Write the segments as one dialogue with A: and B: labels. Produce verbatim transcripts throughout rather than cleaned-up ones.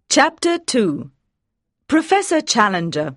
A: Chapter two. Professor Challenger.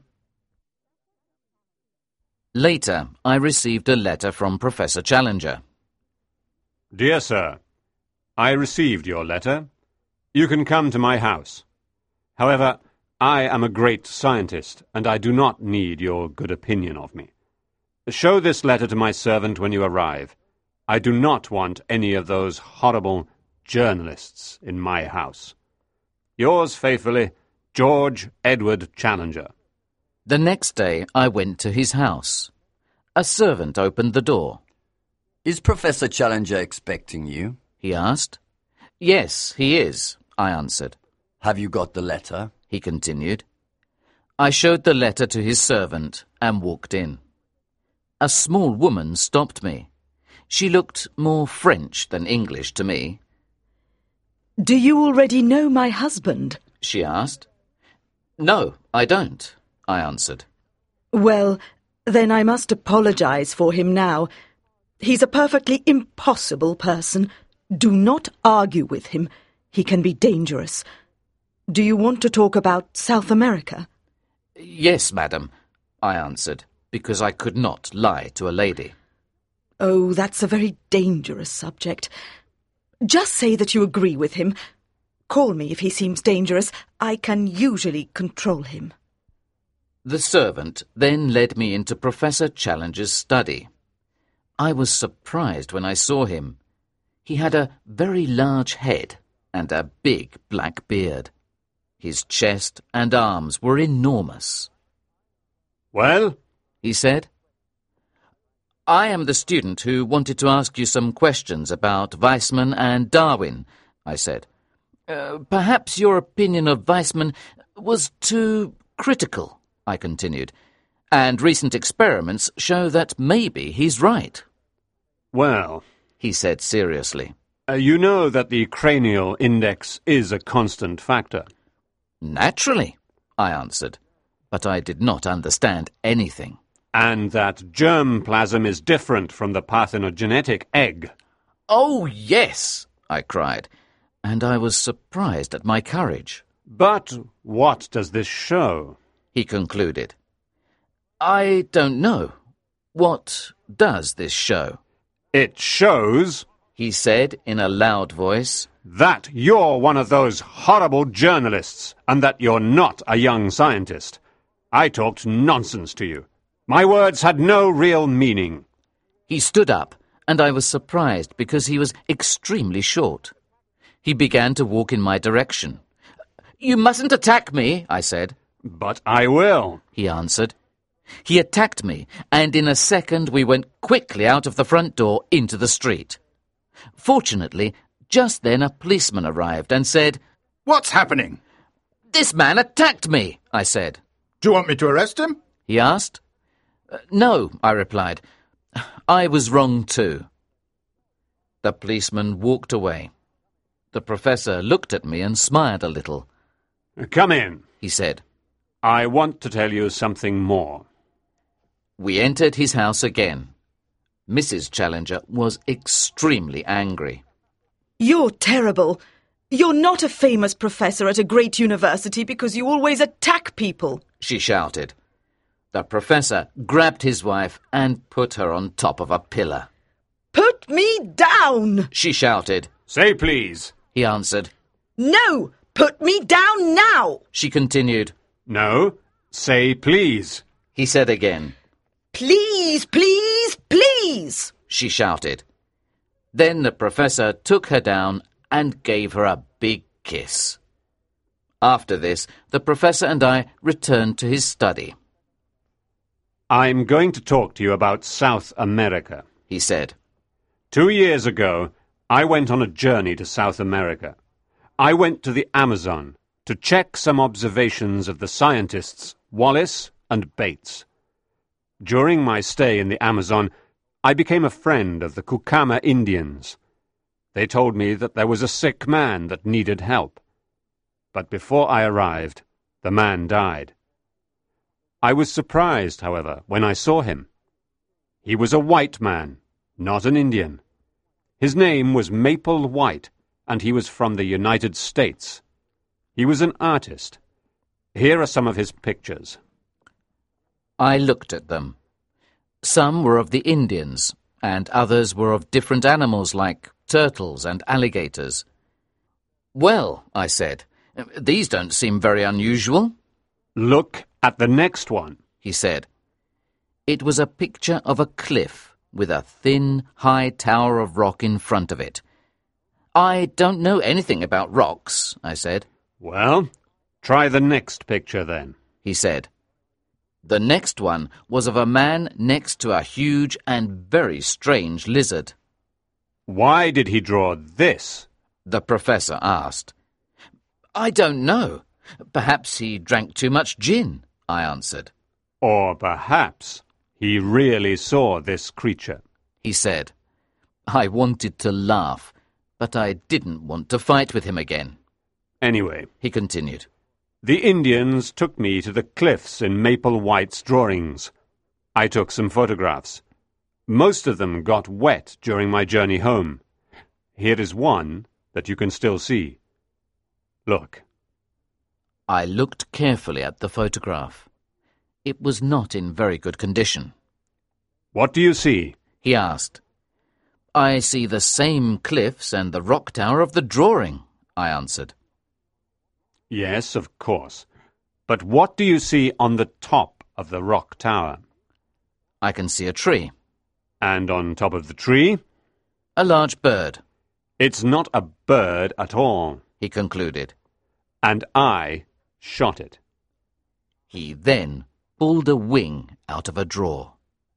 B: Later, I received a letter from Professor Challenger.
C: Dear Sir, I received your letter. You can come to my house. However, I am a great scientist, and I do not need your good opinion of me. Show this letter to my servant when you arrive. I do not want any of those horrible journalists in my house. Yours faithfully, George Edward Challenger.
B: The next day, I went to his house. A servant opened the door.
D: Is Professor Challenger expecting you?
B: He asked. Yes, he is, I answered.
D: Have you got the letter?
B: He continued. I showed the letter to his servant and walked in. A small woman stopped me. She looked more French than English to me.
A: Do you already know my husband?
B: She asked. No, I don't, I answered.
A: Well, then I must apologize for him now. He's a perfectly impossible person. Do not argue with him. He can be dangerous. Do you want to talk about South America?
B: Yes, madam, I answered, because I could not lie to a lady.
A: Oh, that's a very dangerous subject. Just say that you agree with him. Call me if he seems dangerous. I can usually control him.
B: The servant then led me into Professor Challenger's study. I was surprised when I saw him. He had a very large head and a big black beard. His chest and arms were enormous.
C: Well?
B: He said. I am the student who wanted to ask you some questions about Weizmann and Darwin, I said. Uh, perhaps your opinion of Weizmann was too critical, I continued, and recent experiments show that maybe he's right.
C: Well,
B: he said seriously.
C: Uh, you know that the cranial index is a constant factor.
B: Naturally, I answered, but I did not understand anything.
C: And that germ plasm is different from the parthenogenetic egg.
B: Oh, yes, I cried, and I was surprised at my courage.
C: But what does this show?
B: He concluded. I don't know. What does this show?
C: It shows,
B: he said in a loud voice,
C: that you're one of those horrible journalists and that you're not a young scientist. I talked nonsense to you. My words had no real meaning.
B: He stood up, and I was surprised because he was extremely short. He began to walk in my direction. You mustn't attack me, I said.
C: But I will,
B: he answered. He attacked me, and in a second we went quickly out of the front door into the street. Fortunately, just then a policeman arrived and said,
E: What's happening?
B: This man attacked me, I said.
E: Do you want me to arrest him?
B: He asked. Uh, no, I replied. I was wrong too. The policeman walked away. The professor looked at me and smiled a little.
C: Come in,
B: he said.
C: I want to tell you something more.
B: We entered his house again. Missus Challenger was extremely angry.
A: You're terrible. You're not a famous professor at a great university because you always attack people,
B: she shouted. The professor grabbed his wife and put her on top of a pillar.
A: Put me down,
B: she shouted.
C: Say please,
B: he answered.
A: No, put me down now,
B: she continued.
C: No, say please,
B: he said again.
A: Please, please, please,
B: she shouted. Then the professor took her down and gave her a big kiss. After this, the professor and I returned to his study.
C: I'm going to talk to you about South America,
B: he said.
C: Two years ago, I went on a journey to South America. I went to the Amazon to check some observations of the scientists Wallace and Bates. During my stay in the Amazon, I became a friend of the Cucama Indians. They told me that there was a sick man that needed help. But before I arrived, the man died. I was surprised, however, when I saw him. He was a white man, not an Indian. His name was Maple White, and he was from the United States. He was an artist. Here are some of his pictures.
B: I looked at them. Some were of the Indians, and others were of different animals like turtles and alligators. "Well," I said, "these don't seem very unusual."
C: Look at the next one,
B: he said. It was a picture of a cliff with a thin, high tower of rock in front of it. "I don't know anything about rocks," I said.
C: Well, try the next picture then,
B: he said. The next one was of a man next to a huge and very strange lizard.
C: Why did he draw this?
B: The professor asked. "I don't know. Perhaps he drank too much gin," I answered.
C: Or perhaps he really saw this creature,
B: he said. I wanted to laugh, but I didn't want to fight with him again.
C: Anyway,
B: he continued,
C: the Indians took me to the cliffs in Maple White's drawings. I took some photographs. Most of them got wet during my journey home. Here is one that you can still see. Look.
B: I looked carefully at the photograph. It was not in very good condition.
C: What do you see?
B: He asked. I see the same cliffs and the rock tower of the drawing, I answered.
C: Yes, of course. But what do you see on the top of the rock tower?
B: I can see a tree.
C: And on top of the tree?
B: A large bird.
C: It's not a bird at all,
B: he concluded.
C: And I shot it.
B: He then pulled a wing out of a drawer.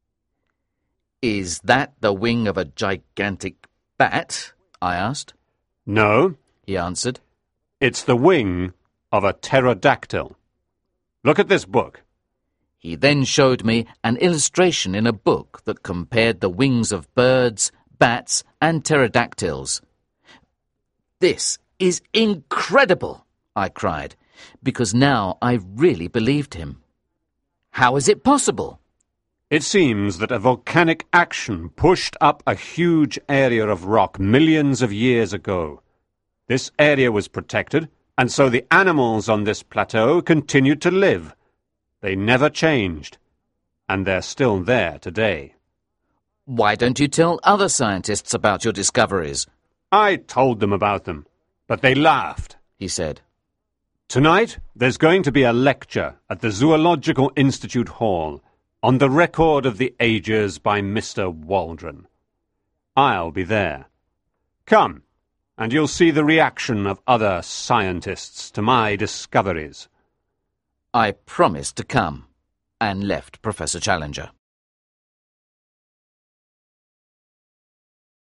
B: Is that the wing of a gigantic bat? I asked.
C: No,
B: he answered.
C: It's the wing of a pterodactyl. Look at this book.
B: He then showed me an illustration in a book that compared the wings of birds, bats, and pterodactyls. This is incredible, I cried, because now I really believed him. How is it possible?
C: It seems that a volcanic action pushed up a huge area of rock millions of years ago. This area was protected, and so the animals on this plateau continued to live. They never changed, and they're still there today.
B: Why don't you tell other scientists about your discoveries?
C: I told them about them, but they laughed,
B: he said.
C: Tonight, there's going to be a lecture at the Zoological Institute Hall on the record of the ages by Mister Waldron. I'll be there. Come, and you'll see the reaction of other scientists to my discoveries.
B: I promised to come, and left Professor Challenger.